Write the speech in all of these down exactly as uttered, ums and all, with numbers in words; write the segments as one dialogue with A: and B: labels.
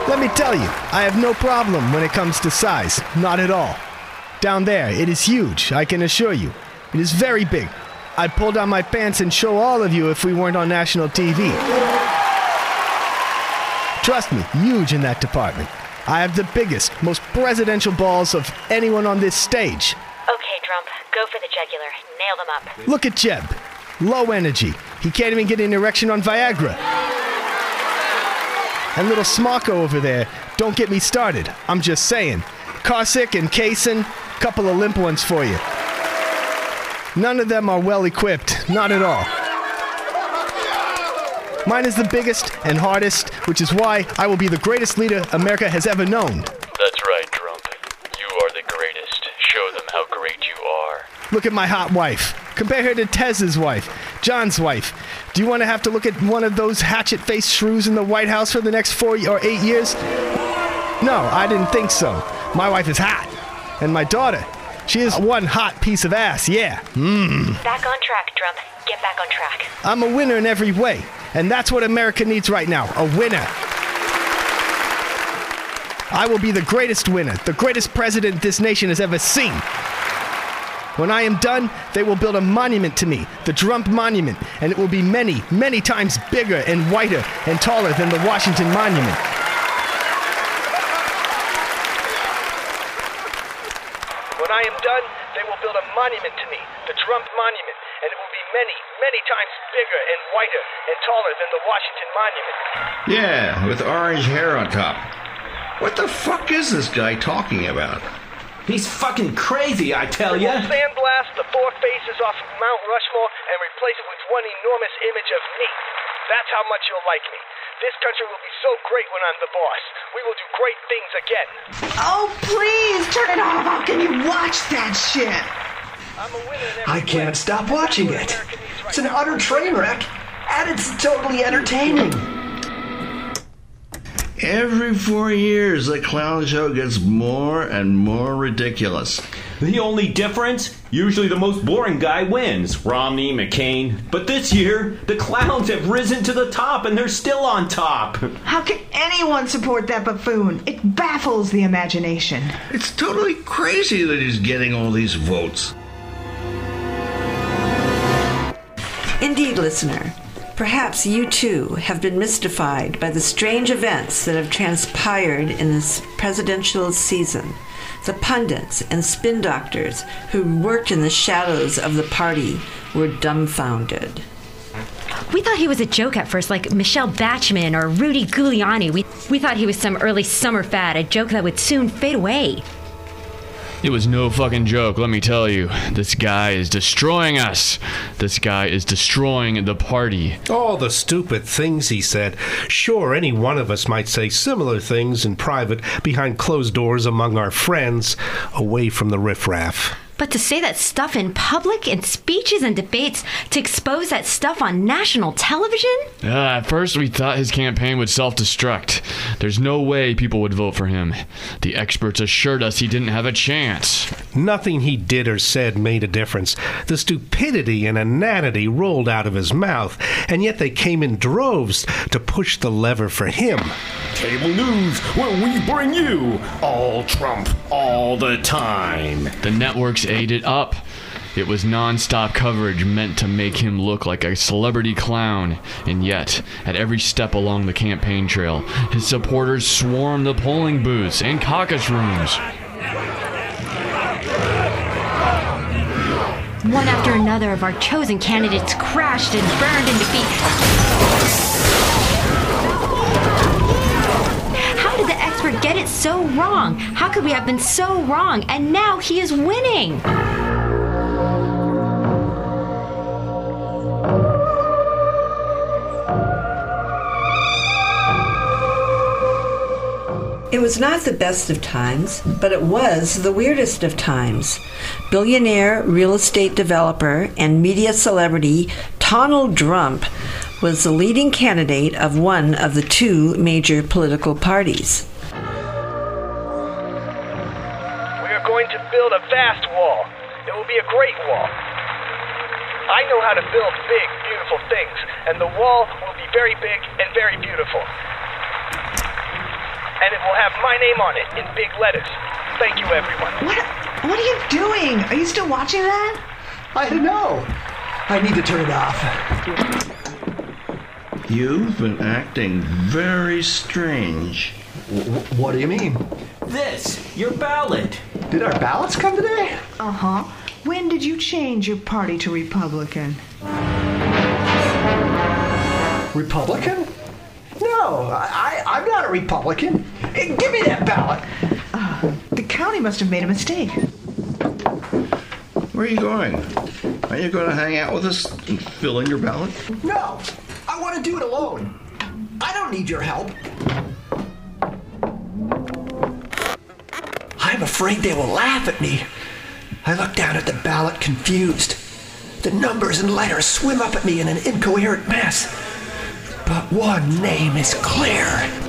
A: Let me tell you, I have no problem when it comes to size. Not at all. Down there, it is huge, I can assure you. It is very big. I'd pull down my pants and show all of you if we weren't on national T V. Trust me, huge in that department. I have the biggest, most presidential balls of anyone on this stage.
B: Okay, Trump, go for the jugular. Nail them up.
A: Look at Jeb. Low energy. He can't even get an erection on Viagra. And little Smocko over there, don't get me started. I'm just saying. Cosick and Kaysen, couple of limp ones for you. None of them are well equipped, not at all. Mine is the biggest and hardest, which is why I will be the greatest leader America has ever known.
C: That's right, Trump. You are the greatest. Show them how great you are.
A: Look at my hot wife. Compare her to Tez's wife, John's wife. Do you want to have to look at one of those hatchet-faced shrews in the White House for the next four or eight years? No, I didn't think so. My wife is hot. And my daughter, she is one hot piece of ass, yeah. Mmm.
B: Back on track, Trump. Get back on track.
A: I'm a winner in every way. And that's what America needs right now, a winner. I will be the greatest winner, the greatest president this nation has ever seen. When I am done, they will build a monument to me, the Trump Monument, and it will be many, many times bigger and whiter and taller than the Washington Monument. When I am done, they will build a monument to me, the Trump Monument, and it will be many, many times bigger and whiter and taller than the Washington Monument.
D: Yeah, with orange hair on top. What the fuck is this guy talking about?
E: He's fucking crazy, I tell ya.
A: We'll sandblast the four faces off of Mount Rushmore and replace it with one enormous image of me. That's how much you'll like me. This country will be so great when I'm the boss. We will do great things again.
F: Oh, please, turn it off. How can you watch that shit?
A: I'm a winner in every
E: I can't
A: way.
E: stop watching it. It's an utter train wreck, and it's totally entertaining.
D: Every four years, the clown show gets more and more ridiculous.
E: The only difference? Usually the most boring guy wins. Romney, McCain. But this year, the clowns have risen to the top and they're still on top.
F: How can anyone support that buffoon? It baffles the imagination.
D: It's totally crazy that he's getting all these votes.
G: Indeed, listener. Perhaps you too have been mystified by the strange events that have transpired in this presidential season. The pundits and spin doctors who worked in the shadows of the party were dumbfounded.
B: We thought he was a joke at first, like Michelle Bachmann or Rudy Giuliani. We, we thought he was some early summer fad, a joke that would soon fade away.
C: It was no fucking joke, let me tell you. This guy is destroying us. This guy is destroying the party.
H: All the stupid things he said. Sure, any one of us might say similar things in private, behind closed doors among our friends, away from the riffraff.
B: But to say that stuff in public, in speeches and debates, to expose that stuff on national television?
C: Uh, at first, we thought his campaign would self-destruct. There's no way people would vote for him. The experts assured us he didn't have a chance.
H: Nothing he did or said made a difference. The stupidity and inanity rolled out of his mouth, and yet they came in droves to push the lever for him.
E: Cable news, where we bring you all Trump all the time.
C: The networks ate it up. It was non-stop coverage meant to make him look like a celebrity clown. And yet, at every step along the campaign trail, his supporters swarmed the polling booths and caucus rooms.
B: One after another of our chosen candidates crashed and burned in defeat. How did the expert get it so wrong? How could we have been so wrong? And now he is winning.
G: It was not the best of times, but it was the weirdest of times. Billionaire real estate developer and media celebrity Donald Trump was the leading candidate of one of the two major political parties.
A: We are going to build a vast wall. It will be a great wall. I know how to build big, beautiful things, and the wall will be very big and very beautiful. and it will have my name on it in big letters. Thank you, everyone.
F: What, what are you doing? Are you still watching that?
I: I don't know. I need to turn it off.
D: You've been acting very strange.
I: W- what do you mean?
E: This, your ballot.
I: Did our ballots come today?
F: Uh-huh. When did you change your party to Republican?
I: Republican? No, I, I, I'm not a Republican. Hey, give me that ballot.
F: Uh, the county must have made a mistake.
D: Where are you going? Are you going to hang out with us and fill in your ballot?
I: No, I want to do it alone. I don't need your help. I'm afraid they will laugh at me. I look down at the ballot confused. The numbers and letters swim up at me in an incoherent mess. But one name is clear.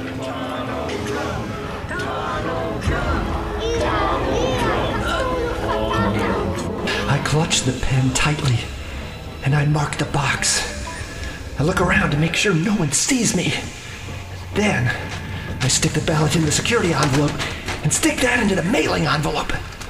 I: I clutch the pen tightly, and I mark the box. I look around to make sure no one sees me. Then, I stick the ballot in the security envelope and stick that into the mailing envelope.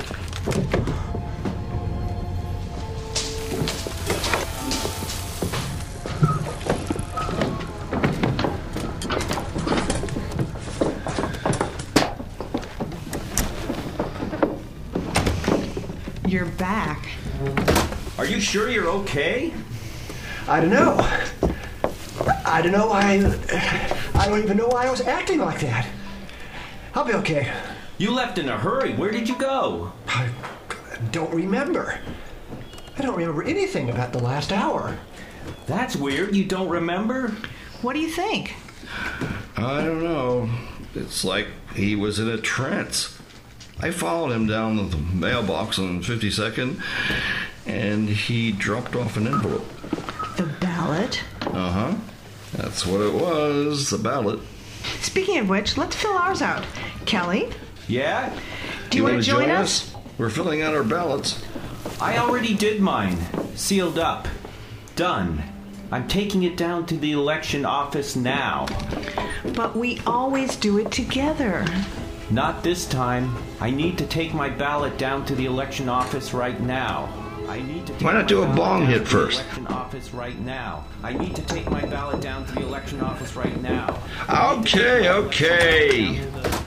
F: You're back.
E: Are you sure you're okay?
I: I don't know. I don't know why. I don't even know why I was acting like that. I'll be okay.
E: You left in a hurry. Where did you go?
I: I don't remember. I don't remember anything about the last hour.
E: That's weird. You don't remember?
F: What do you think?
D: I don't know. It's like he was in a trance. I followed him down the mailbox on fifty-second, and he dropped off an envelope.
F: The ballot?
D: Uh-huh. That's what it was, the ballot.
F: Speaking of which, let's fill ours out. Kelly?
E: Yeah?
F: Do you, you want to join, join us?
D: us? We're filling out our ballots.
E: I already did mine. Sealed up. Done. I'm taking it down to the election office now.
F: But we always do it together.
E: Not this time. I need to take my ballot down to the election office right now. I need to take
D: Why not do a bong hit first?
E: Election office right now. I need to take my ballot down to the election office right now.
D: Okay, okay.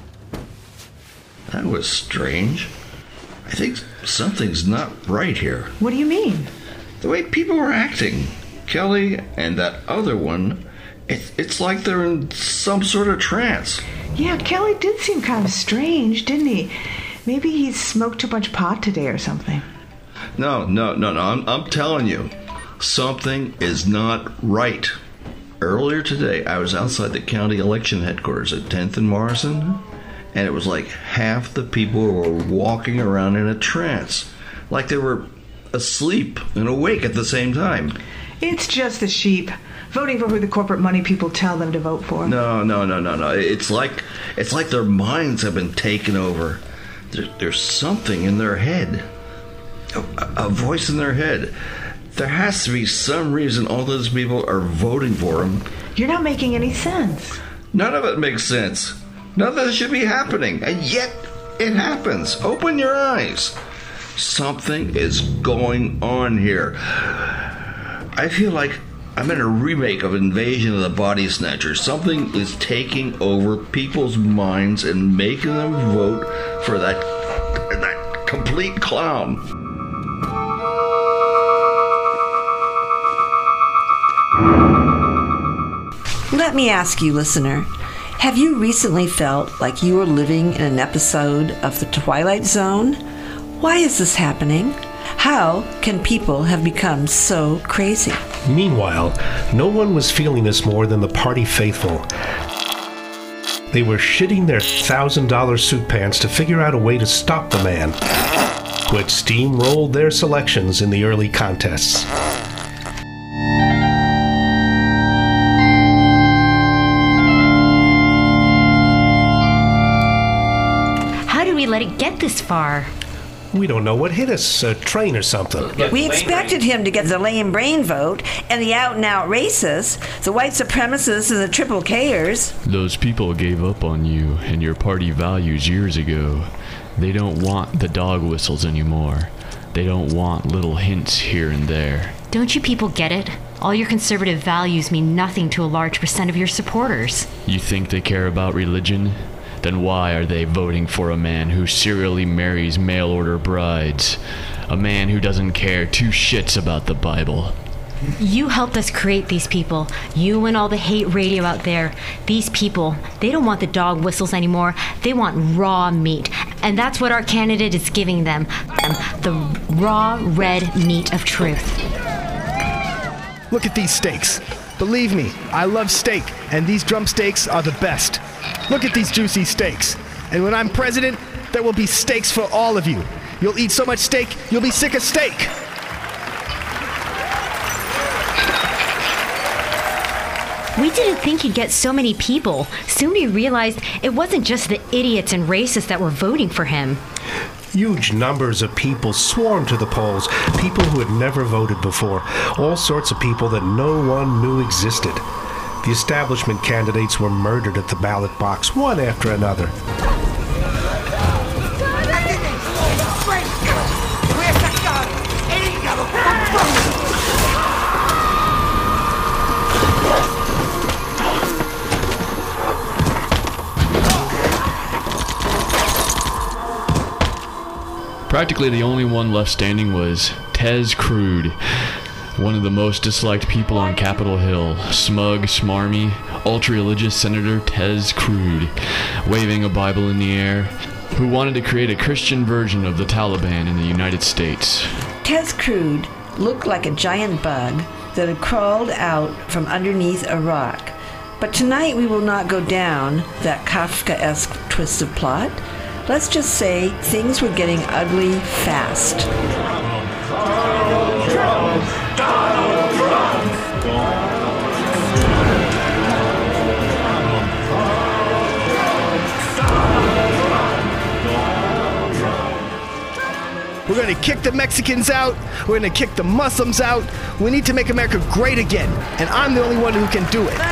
D: That was strange. I think something's not right here.
F: What do you mean?
D: The way people are acting. Kelly and that other one, it, it's like they're in some sort of trance.
F: Yeah, Kelly did seem kind of strange, didn't he? Maybe he's smoked too much pot today or something.
D: No, no, no, no. I'm, I'm telling you, something is not right. Earlier today, I was outside the county election headquarters at tenth and Morrison, and it was like half the people were walking around in a trance, like they were asleep and awake at the same time.
F: It's just the sheep. Voting for who the corporate money people tell them to vote for.
D: No, no, no, no, no. It's like it's like their minds have been taken over. There, there's something in their head. A, a voice in their head. There has to be some reason all those people are voting for him.
F: You're not making any sense.
D: None of it makes sense. None of this should be happening. And yet, it happens. Open your eyes. Something is going on here. I feel like I'm in a remake of Invasion of the Body Snatchers. Something is taking over people's minds and making them vote for that that complete clown.
G: Let me ask you, listener, have you recently felt like you were living in an episode of The Twilight Zone? Why is this happening? How can people have become so crazy?
H: Meanwhile, no one was feeling this more than the party faithful. They were shitting their one thousand dollars suit pants to figure out a way to stop the man, who had steamrolled their selections in the early contests.
B: How did we let it get this far?
H: We don't know what hit us, a train or something.
G: We expected him to get the lame brain vote and the out-and-out racists, the white supremacists and the triple K'ers.
C: Those people gave up on you and your party values years ago. They don't want the dog whistles anymore. They don't want little hints here and there.
B: Don't you people get it? All your conservative values mean nothing to a large percent of your supporters.
C: You think they care about religion? Then why are they voting for a man who serially marries mail-order brides? A man who doesn't care two shits about the Bible.
B: You helped us create these people. You and all the hate radio out there. These people, they don't want the dog whistles anymore. They want raw meat. And that's what our candidate is giving them. The raw, red meat of truth.
A: Look at these steaks. Believe me, I love steak, and these drumsteaks are the best. Look at these juicy steaks. And when I'm president, there will be steaks for all of you. You'll eat so much steak, you'll be sick of steak.
B: We didn't think you'd get so many people. Soon we realized it wasn't just the idiots and racists that were voting for him.
H: Huge numbers of people swarmed to the polls, people who had never voted before, all sorts of people that no one knew existed. The establishment candidates were murdered at the ballot box, one after another.
C: Practically the only one left standing was Tez Crude, one of the most disliked people on Capitol Hill. Smug, smarmy, ultra-religious Senator Tez Crude, waving a Bible in the air, who wanted to create a Christian version of the Taliban in the United States.
G: Tez Crude looked like a giant bug that had crawled out from underneath a rock. But tonight we will not go down that Kafkaesque twist of plot. Let's just say things were getting ugly fast.
J: Donald Trump! Donald Trump!
A: We're going to kick the Mexicans out. We're going to kick the Muslims out. We need to make America great again. And I'm the only one who can do it.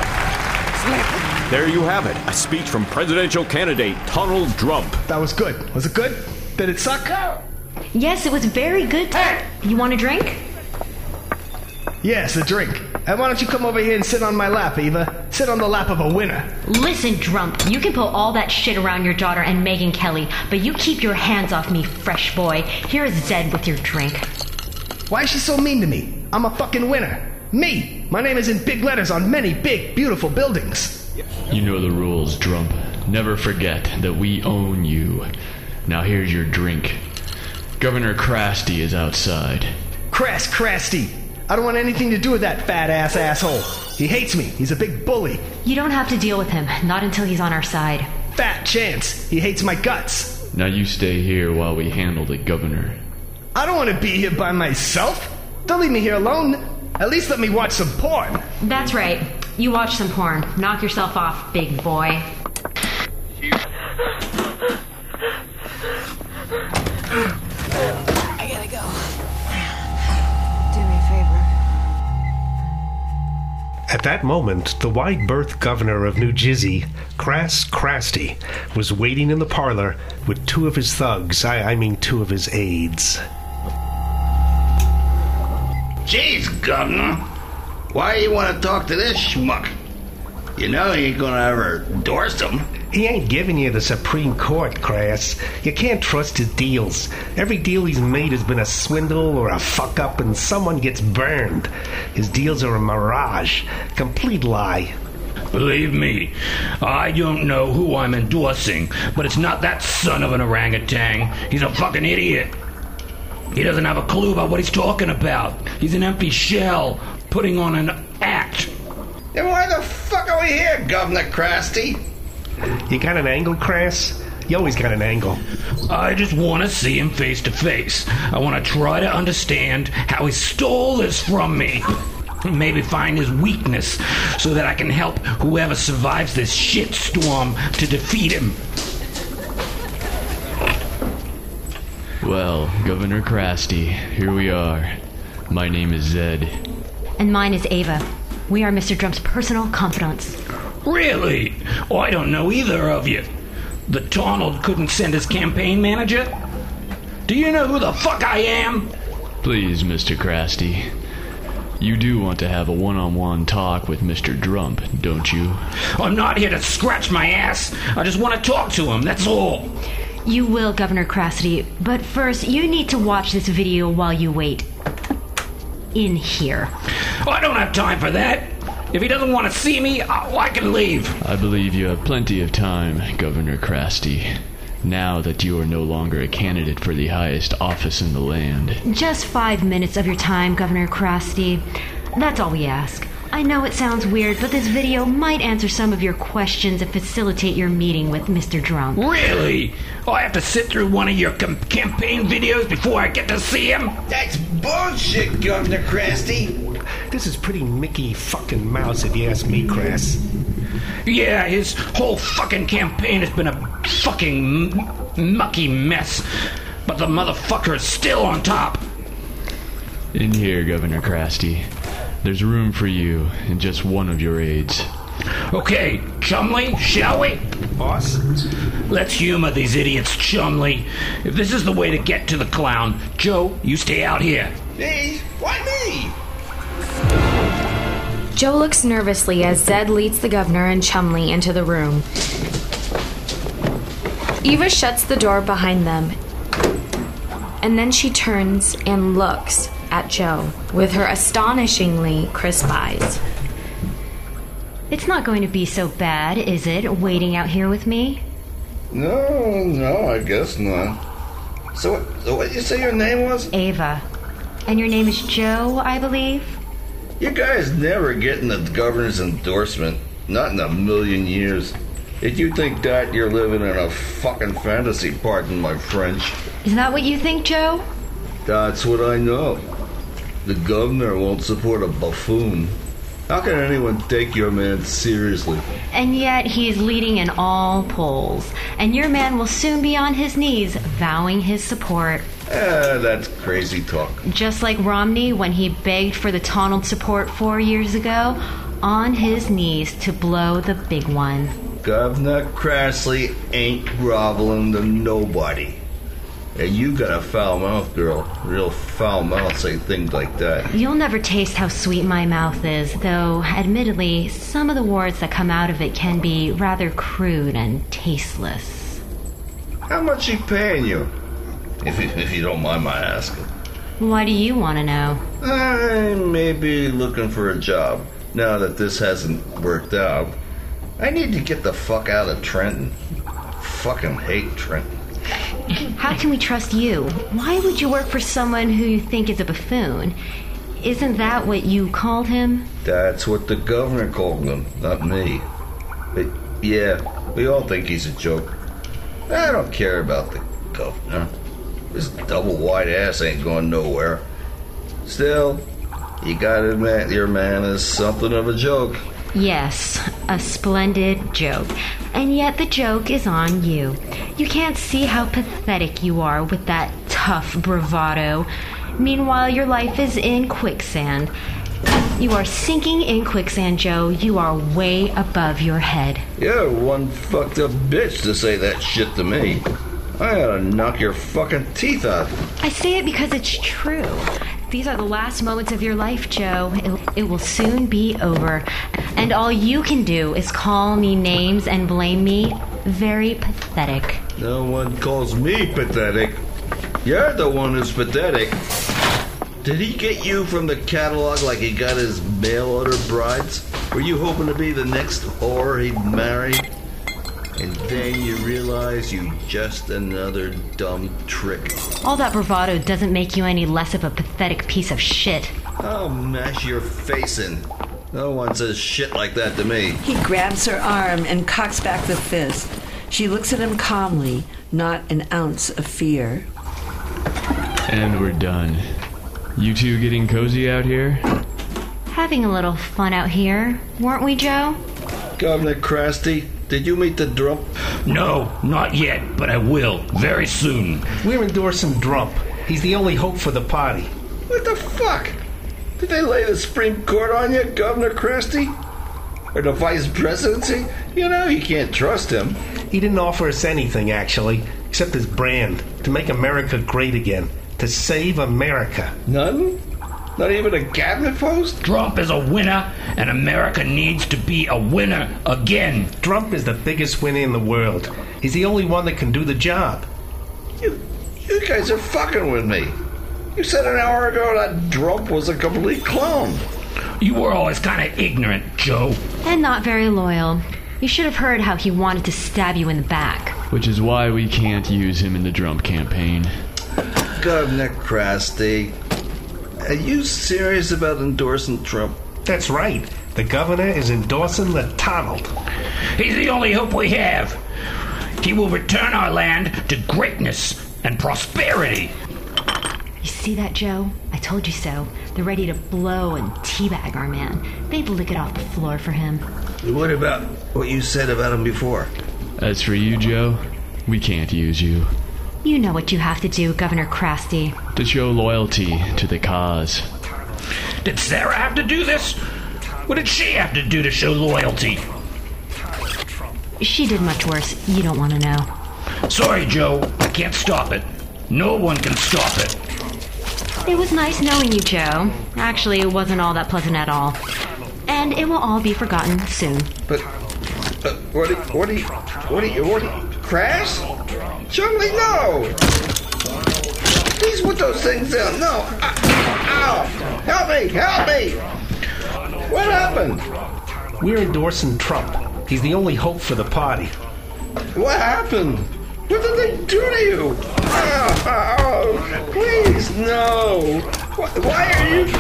E: There you have it, a speech from presidential candidate Donald Trump.
A: That was good. Was it good? Did it suck?
B: Yes, it was very good. You want a drink?
A: Yes, a drink. And why don't you come over here and sit on my lap, Eva? Sit on the lap of a winner.
B: Listen, Trump, you can pull all that shit around your daughter and Megyn Kelly, but you keep your hands off me, fresh boy. Here's Zed with your drink.
A: Why is she so mean to me? I'm a fucking winner. Me! My name is in big letters on many big, beautiful buildings.
C: You know the rules, Trump. Never forget that we own you. Now here's your drink. Governor Krasty is outside.
A: Crass Krasty! I don't want anything to do with that fat-ass asshole. He hates me. He's a big bully.
B: You don't have to deal with him. Not until he's on our side.
A: Fat chance. He hates my guts.
C: Now you stay here while we handle the governor.
A: I don't want to be here by myself. Don't leave me here alone. At least let me watch some porn.
B: That's right. You watch some porn. Knock yourself off, big boy.
K: I gotta go. Do me a favor.
H: At that moment, the wide-berth governor of New Jersey, Crass Krasty, was waiting in the parlor with two of his thugs. I, I mean two of his aides.
D: Jeez, Governor. Why you want to talk to this schmuck? You know he ain't gonna ever endorse him.
H: He ain't giving you the Supreme Court, Crass. You can't trust his deals. Every deal he's made has been a swindle or a fuck-up and someone gets burned. His deals are a mirage. Complete lie.
L: Believe me, I don't know who I'm endorsing, but it's not that son of an orangutan. He's a fucking idiot. He doesn't have a clue about what he's talking about. He's an empty shell, putting on an act.
D: Then why the fuck are we here, Governor Krasty?
H: You got an angle, Crass? You always got an angle.
L: I just want to see him face to face. I want to try to understand how he stole this from me. Maybe find his weakness so that I can help whoever survives this shitstorm to defeat him.
C: Well, Governor Krusty, here we are. My name is Zed.
B: And mine is Ava. We are Mister Trump's personal confidants.
L: Really? Oh, I don't know either of you. The Donald couldn't send his campaign manager? Do you know who the fuck I am?
C: Please, Mister Krusty. You do want to have a one-on-one talk with Mister Trump, don't you?
L: I'm not here to scratch my ass. I just want to talk to him, that's all.
B: You will, Governor Krusty, but first you need to watch this video while you wait. In here.
L: I don't have time for that. If he doesn't want to see me, I, I can leave.
C: I believe you have plenty of time, Governor Krusty. Now that you are no longer a candidate for the highest office in the land.
B: Just five minutes of your time, Governor Krusty. That's all we ask. I know it sounds weird, but this video might answer some of your questions and facilitate your meeting with Mister Trump.
L: Really? Oh, I have to sit through one of your com- campaign videos before I get to see him?
D: That's bullshit, Governor Krusty.
H: This is pretty Mickey fucking Mouse, if you ask me, Crass.
L: Yeah, his whole fucking campaign has been a fucking m- mucky mess. But the motherfucker is still on top.
C: In here, Governor Krusty. There's room for you and just one of your aides.
L: Okay, Chumley, shall we?
H: Boss?
L: Let's humor these idiots, Chumley. If this is the way to get to the clown, Joe, you stay out here.
D: Me? Why me?
K: Joe looks nervously as Zed leads the governor and Chumley into the room. Eva shuts the door behind them, and then she turns and looks at Joe with her astonishingly crisp eyes.
B: It's not going to be so bad, is it, waiting out here with me?
D: No, no, I guess not. So what, so what did you say your name was?
B: Ava. And your name is Joe, I believe?
D: You guys never getting the governor's endorsement. Not in a million years. If you think that, you're living in a fucking fantasy, pardon my French.
B: Is that what you think, Joe?
D: That's what I know. The governor won't support a buffoon. How can anyone take your man seriously?
B: And yet he is leading in all polls. And your man will soon be on his knees, vowing his support.
D: Eh, that's crazy talk.
B: Just like Romney when he begged for the Donald support four years ago, on his knees to blow the big one.
D: Governor Krusty ain't groveling to nobody. And you got a foul mouth, girl. Real foul mouth say things like that.
B: You'll never taste how sweet my mouth is, though, admittedly, some of the words that come out of it can be rather crude and tasteless.
D: How much she paying you? If you, if you don't mind my asking.
B: Why do you want to know?
D: I may be looking for a job, now that this hasn't worked out. I need to get the fuck out of Trenton. Fucking hate Trenton.
B: How can we trust you? Why would you work for someone who you think is a buffoon? Isn't that what you called him?
D: That's what the governor called him, not me. But yeah, we all think he's a joke. I don't care about the governor. This double white ass ain't going nowhere. Still, you gotta admit your man is something of a joke.
B: Yes, a splendid joke. And yet the joke is on you. You can't see how pathetic you are with that tough bravado. Meanwhile, your life is in quicksand. You are sinking in quicksand, Joe. You are way above your head.
D: You're one fucked up bitch to say that shit to me. I ought to knock your fucking teeth out.
B: I say it because it's true. These are the last moments of your life, Joe. It, it will soon be over. And all you can do is call me names and blame me. Very pathetic.
D: No one calls me pathetic. You're the one who's pathetic. Did he get you from the catalog like he got his mail-order brides? Were you hoping to be the next whore he'd marry? And then you realize you just another dumb trick.
B: All that bravado doesn't make you any less of a pathetic piece of shit.
D: I'll mash your face in. No one says shit like that to me.
G: He grabs her arm and cocks back the fist. She looks at him calmly, not an ounce of fear.
C: And we're done. You two getting cozy out here?
B: Having a little fun out here, weren't we, Joe?
D: Governor Krusty, did you meet the Drump?
L: No, not yet, but I will, very soon.
H: We're endorsing Drump. He's the only hope for the party.
D: What the fuck? Did they lay the Supreme Court on you, Governor Krusty? Or the vice presidency? You know you can't trust him.
H: He didn't offer us anything, actually, except his brand, to make America great again, to save America.
D: None? Not even a cabinet post?
L: Trump is a winner, and America needs to be a winner again.
H: Trump is the biggest winner in the world. He's the only one that can do the job.
D: You, you guys are fucking with me. You said an hour ago that Trump was a complete clone.
L: You were always kind of ignorant, Joe.
B: And not very loyal. You should have heard how he wanted to stab you in the back.
C: Which is why we can't use him in the Trump campaign.
D: Governor Krusty, are you serious about endorsing Trump?
H: That's right. The governor is endorsing the Donald.
L: He's the only hope we have. He will return our land to greatness and prosperity.
B: You see that, Joe? I told you so. They're ready to blow and teabag our man. They'd lick it off the floor for him.
D: What about what you said about him before?
C: As for you, Joe, we can't use you.
B: You know what you have to do, Governor Krusty.
C: To show loyalty to the cause.
L: Did Sarah have to do this? What did she have to do to show loyalty?
B: She did much worse. You don't want to know.
L: Sorry, Joe. I can't stop it. No one can stop it.
B: It was nice knowing you, Joe. Actually, it wasn't all that pleasant at all. And it will all be forgotten soon.
D: But, but what do you, what do you, what do you, what do you, crash? Chumley, no! Please put those things down, no! Ow! Ow. Help me, help me! What happened?
H: We're endorsing Trump. He's the only hope for the party.
D: What happened? What did they do to you? Oh, oh, please, no! Why are you...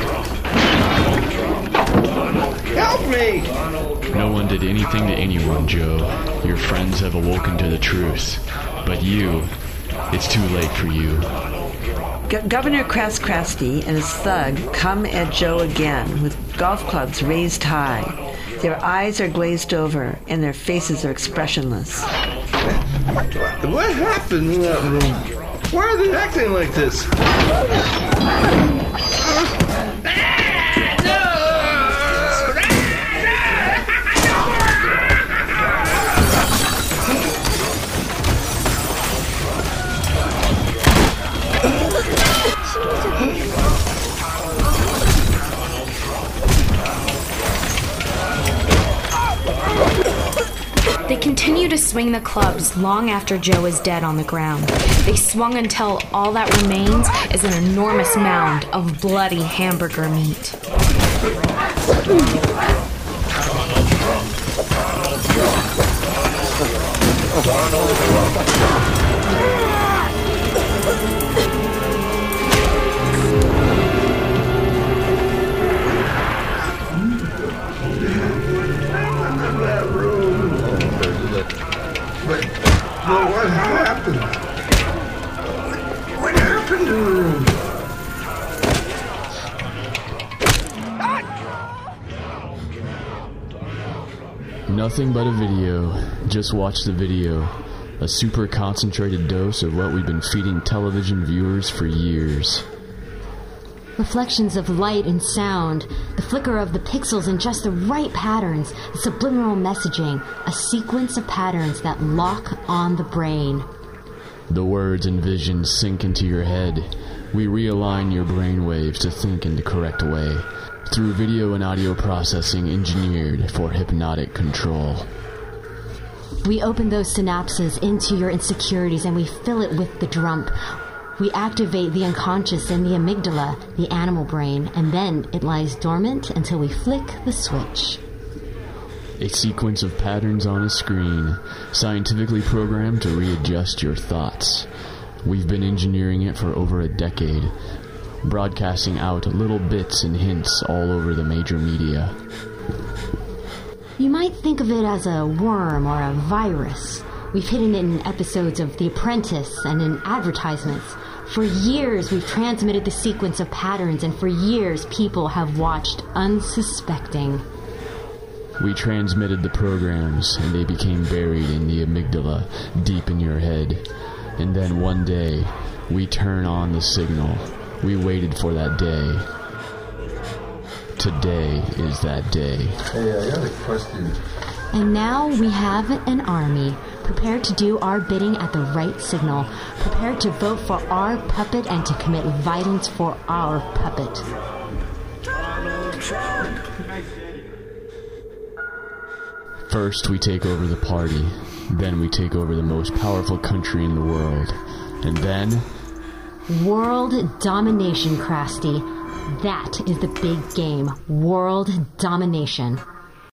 D: Help me!
C: No one did anything to anyone, Joe. Your friends have awoken to the truth. But you, it's too late for you.
G: Go- Governor Kras Krusty and his thug come at Joe again with golf clubs raised high. Their eyes are glazed over and their faces are expressionless.
D: What happened in that room? Why are they acting like this?
K: They continue to swing the clubs long after Joe is dead on the ground. They swung until all that remains is an enormous mound of bloody hamburger meat.
D: But, but what happened? What happened to the room?
C: Nothing but a video. Just watch the video. A super concentrated dose of what we've been feeding television viewers for years.
B: Reflections of light and sound, the flicker of the pixels in just the right patterns, the subliminal messaging, a sequence of patterns that lock on the brain.
C: The words and visions sink into your head. We realign your brain waves to think in the correct way, through video and audio processing engineered for hypnotic control.
B: We open those synapses into your insecurities and we fill it with the Drump. We activate the unconscious in the amygdala, the animal brain, and then it lies dormant until we flick the switch.
C: A sequence of patterns on a screen, scientifically programmed to readjust your thoughts. We've been engineering it for over a decade, broadcasting out little bits and hints all over the major media.
B: You might think of it as a worm or a virus. We've hidden it in episodes of The Apprentice and in advertisements. For years, we've transmitted the sequence of patterns, and for years, people have watched unsuspecting.
C: We transmitted the programs, and they became buried in the amygdala, deep in your head. And then one day, we turn on the signal. We waited for that day. Today is that day.
M: Hey, I got a question.
B: And now we have an army, prepared to do our bidding at the right signal, prepared to vote for our puppet and to commit violence for our puppet.
C: First, we take over the party. Then we take over the most powerful country in the world. And then...
B: World domination, Krusty. That is the big game. World domination.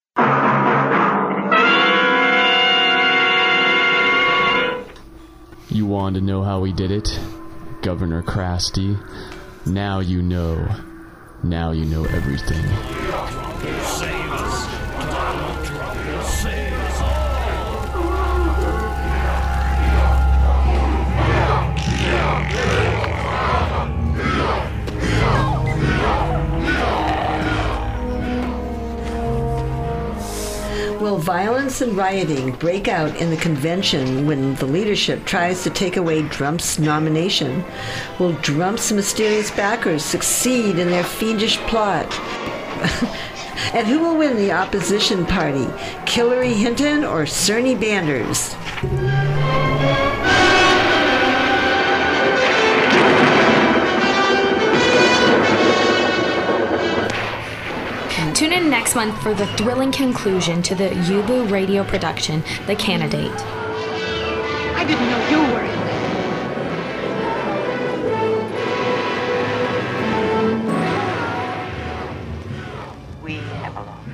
C: You want to know how we did it? Governor Krusty? Now you know. Now you know everything.
J: Save us. Donald Trump will save us all.
G: Will violence and rioting break out in the convention when the leadership tries to take away Trump's nomination? Will Trump's mysterious backers succeed in their fiendish plot? And who will win the opposition party, Hillary Hinton or Cerny Banders?
K: Tune in next month for the thrilling conclusion to the Yubu radio production, The Candidate.
F: I didn't know you were in there. We have a long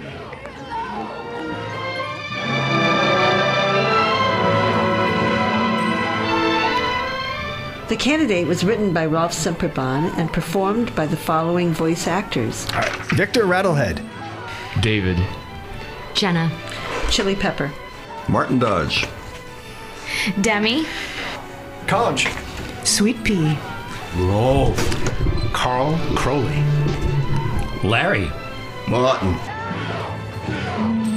G: The Candidate was written by Ralph Semperbon and performed by the following voice actors.
A: Victor Rattlehead.
C: David.
B: Jenna.
G: Chili Pepper.
D: Martin Dodge.
K: Demi.
H: Conch.
F: Sweet Pea.
H: Rolf. Carl Crowley.
L: Larry.
D: Martin.